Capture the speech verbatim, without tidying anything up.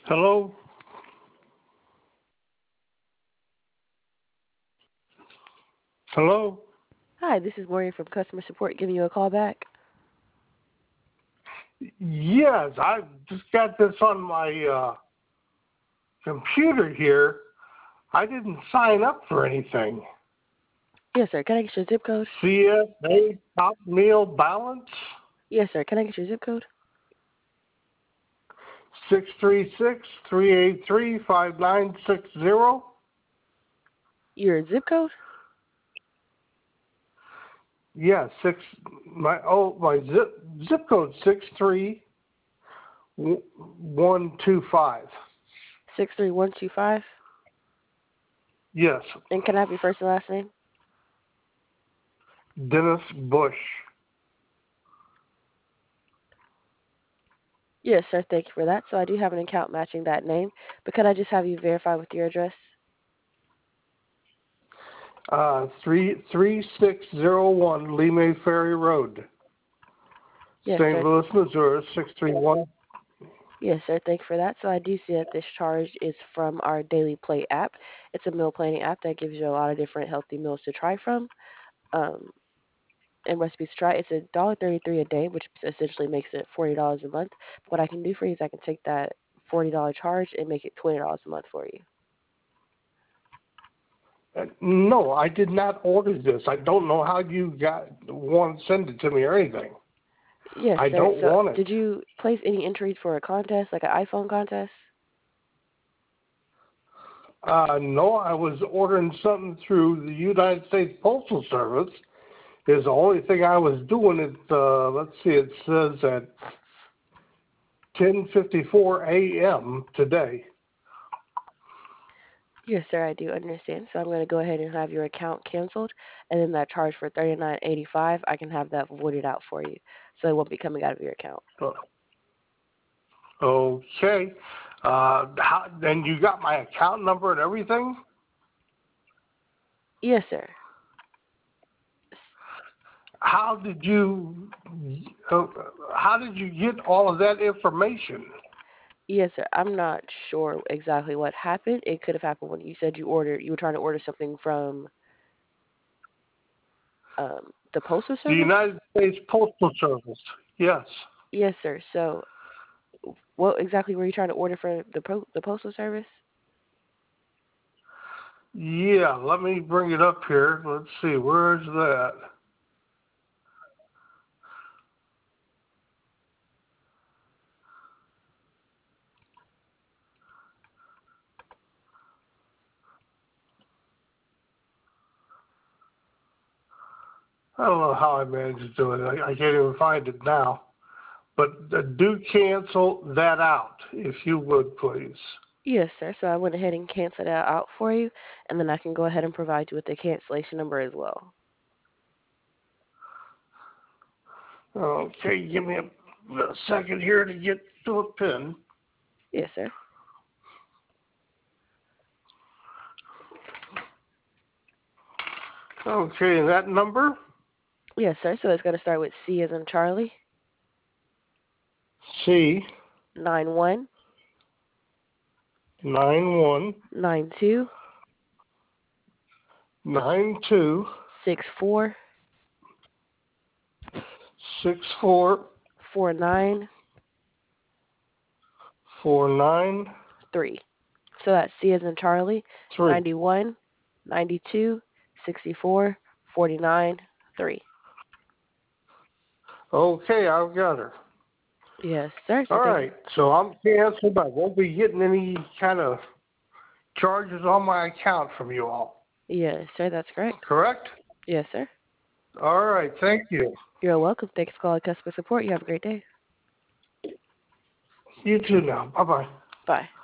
Hello? Hello? Hi, this is Maureen from customer support giving you a call back. Yes, I just got this on my uh, computer here. I didn't sign up for anything. Yes, sir. Can I get your zip code? C S A Top Meal Balance Yes, sir. Can I get your zip code? six three six, three eight three, five nine six zero. Your zip code? Yeah, six my oh my zip zip code six three one two five. six three one two five. Yes, And can I have your first and last name? Dennis Bush. Yes, sir. Thank you for that. So I do have an account matching that name, but could I just have you verify with your address? Uh, three three six zero one Lime Ferry Road, Yes, Saint sir. Louis, Missouri six three one. Yes, sir. Thank you for that. So I do see that this charge is from our Daily Plate app. It's a meal planning app that gives you a lot of different healthy meals to try from. Um, and recipes to try. It's a dollar thirty-three a day, which essentially makes it forty dollars a month. What I can do for you is I can take that forty dollar charge and make it twenty dollars a month for you. Uh, no, I did not order this. I don't know how you got want to send it to me or anything. Yes, I sir. don't So want it. did you place any entries for a contest, like an iPhone contest? Uh, no, I was ordering something through the United States Postal Service. Is the only thing I was doing. It. Uh, let's see. It says at ten fifty-four a.m. today. Yes, sir, I do understand. So I'm going to go ahead and have your account canceled, and then that charge for thirty-nine eighty-five, I can have that voided out for you, so it won't be coming out of your account. Uh, Okay. Uh, how, and you got my account number and everything? Yes, sir. How did you uh, how did you get all of that information? Yes, sir. I'm not sure exactly what happened. It could have happened when you said you ordered, you were trying to order something from um, the Postal The Service? United States Postal Service. Yes. Yes, sir. So, what exactly were you trying to order for the po- the Postal Service? Yeah, let me bring it up here. Let's see, where's that? I don't know how I managed to do it. I, I can't even find it now. But uh, do cancel that out, if you would, please. Yes, sir. So I went ahead and canceled that out for you, and then I can go ahead and provide you with the cancellation number as well. Okay, give me a, a second here to get to a pen. Yes, sir. Okay, that number? Yes, sir. So it's going to start with C as in Charlie, C nine one nine one nine two nine two six four six four four nine four nine three. So that's C as in Charlie, three. ninety-one, ninety-two, sixty-four, forty-nine, three. Okay, I've got her. Yes, sir. So All thank you. right, so I'm canceled. I won't be getting any kind of charges on my account from you all. Yes, sir. That's correct. Correct? Yes, sir. All right, thank you. You're welcome. Thanks for calling customer support. You have a great day. You too now. Bye-bye. Bye.